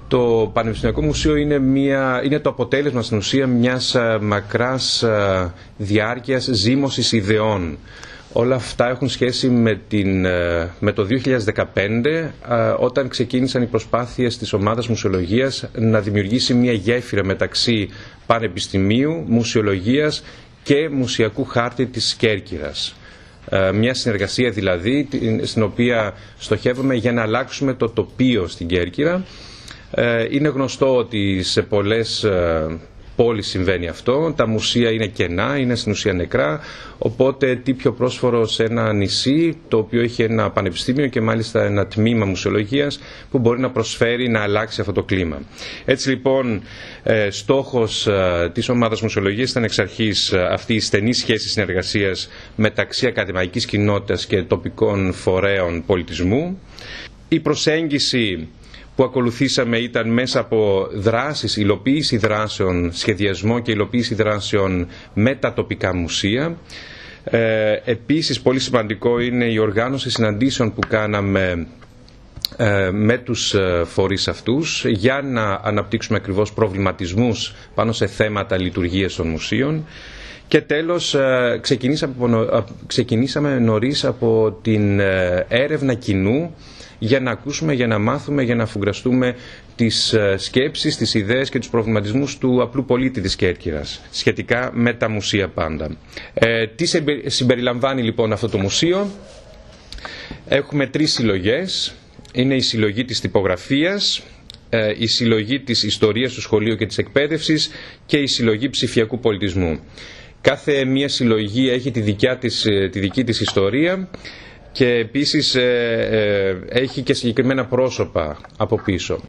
Το Πανεπιστημιακό Μουσείο είναι το αποτέλεσμα στην ουσία μιας μακράς διάρκειας ζήμωσης ιδεών. Όλα αυτά έχουν σχέση με το 2015, όταν ξεκίνησαν οι προσπάθειες της ομάδας μουσεολογίας να δημιουργήσει μια γέφυρα μεταξύ πανεπιστημίου, μουσεολογίας και μουσιακού χάρτη της Κέρκυρας. Μια συνεργασία δηλαδή, στην οποία στοχεύουμε για να αλλάξουμε το τοπίο στην Κέρκυρα. Είναι γνωστό ότι σε πολλές πόλεις συμβαίνει αυτό, τα μουσεία είναι κενά, είναι στην ουσία νεκρά, οπότε τι πιο πρόσφορο σε ένα νησί το οποίο έχει ένα πανεπιστήμιο και μάλιστα ένα τμήμα μουσεολογίας που μπορεί να προσφέρει να αλλάξει αυτό το κλίμα. Έτσι λοιπόν στόχος της ομάδας μουσεολογίας ήταν εξ αρχής αυτή η στενή σχέση συνεργασίας μεταξύ ακαδημαϊκής κοινότητας και τοπικών φορέων πολιτισμού. Η προσέγγιση που ακολουθήσαμε ήταν μέσα από δράσεις, υλοποίηση δράσεων, σχεδιασμό και υλοποίηση δράσεων με τα τοπικά μουσεία. Επίσης, πολύ σημαντικό είναι η οργάνωση συναντήσεων που κάναμε με τους φορείς αυτούς για να αναπτύξουμε ακριβώς προβληματισμούς πάνω σε θέματα λειτουργίας των μουσείων. Και τέλος, ξεκινήσαμε νωρίς από την έρευνα κοινού για να ακούσουμε, για να μάθουμε, για να αφουγκραστούμε τις σκέψεις, τις ιδέες και τους προβληματισμούς του απλού πολίτη της Κέρκυρας σχετικά με τα μουσεία πάντα. Τι συμπεριλαμβάνει λοιπόν αυτό το μουσείο? Έχουμε 3 συλλογές. Είναι η συλλογή της τυπογραφίας, η συλλογή της ιστορίας του σχολείου και της εκπαίδευσης και η συλλογή ψηφιακού πολιτισμού. Κάθε μία συλλογή έχει τη δική της ιστορία και επίσης έχει και συγκεκριμένα πρόσωπα από πίσω.